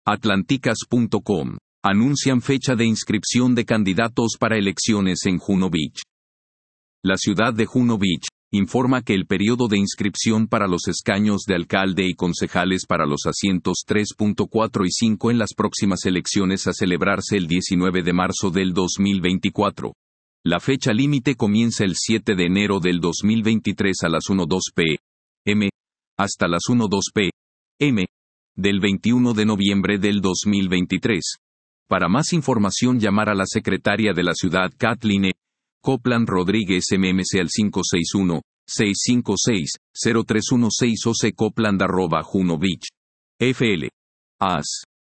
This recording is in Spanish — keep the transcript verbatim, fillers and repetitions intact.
Atlanticas punto com. Anuncian fecha de inscripción de candidatos para elecciones en Juno Beach. La ciudad de Juno Beach informa que el periodo de inscripción para los escaños de alcalde y concejales para los asientos tres, cuatro y cinco en las próximas elecciones a celebrarse el diecinueve de marzo del dos mil veinticuatro. La fecha límite comienza el siete de enero del dos mil veintitrés a las una dos pe eme hasta las una dos pe eme del veintiuno de noviembre del dos mil veintitrés. Para más información llamar a la secretaria de la ciudad Kathleen E. Copland Rodríguez M M C al cinco seis uno, seis cinco seis, cero tres uno seis o ccopland arroba juno beach. F L. A S.